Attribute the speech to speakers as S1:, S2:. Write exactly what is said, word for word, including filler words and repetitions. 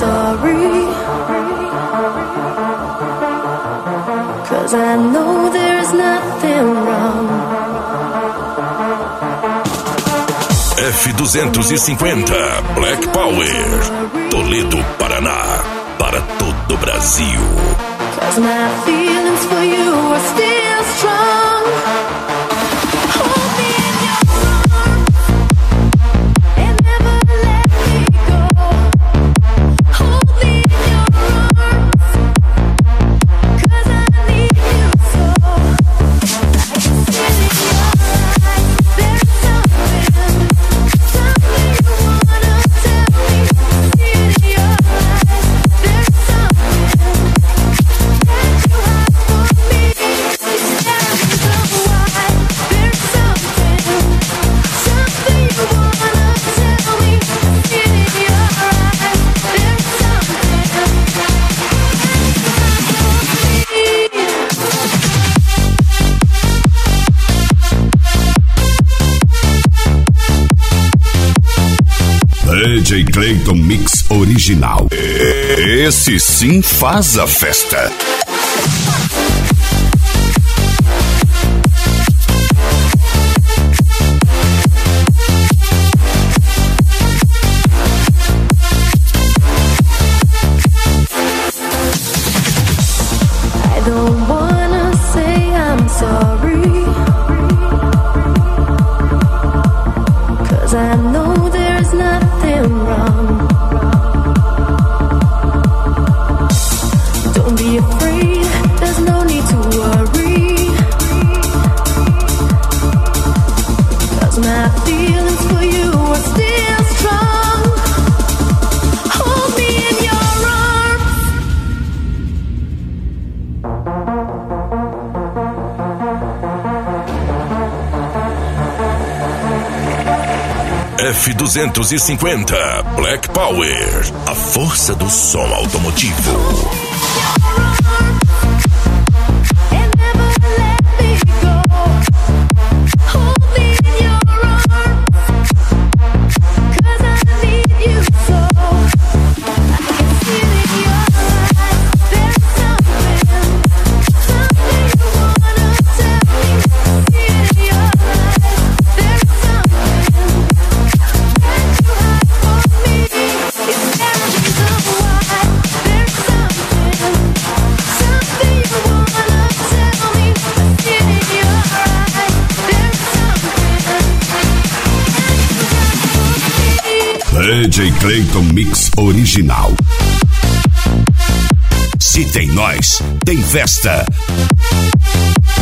S1: sorry, 'cause I know there's nothing wrong.
S2: F duzentos e cinquenta Black Power, Toledo, Paraná, para todo o Brasil.
S1: 'Cause my feelings for you are still strong. Hold me in your arms and never let me go. Hold me in your arms, 'cause I need you so. I can see it in your eyes, there's something, something you wanna tell me. See it in your eyes, there's something that you have for me. It's never so wide, there's something, something you wanna tell me. See it in your eyes, there's something that you have for
S2: D J Clayton Mix Original. Esse sim faz a festa.
S1: I don't wanna say I'm sorry, 'cause I know there's nothing wrong. Don't be afraid, there's no need to worry, 'cause my feelings for you are still strong. Hold me in your arms.
S2: F duzentos e cinquenta Black Power, a força do som automotivo.
S1: And never let me go. Hold me in your arms, 'cause I need you so. I can see it in your eyes, there's something, something you wanna tell me. See it in your eyes, there's something that you have for me. It's never so wide, there's something, something you wanna tell me. See it in your eyes, there's something that you have for me.
S2: D J Clayton Mix Original. Se tem nós, tem festa.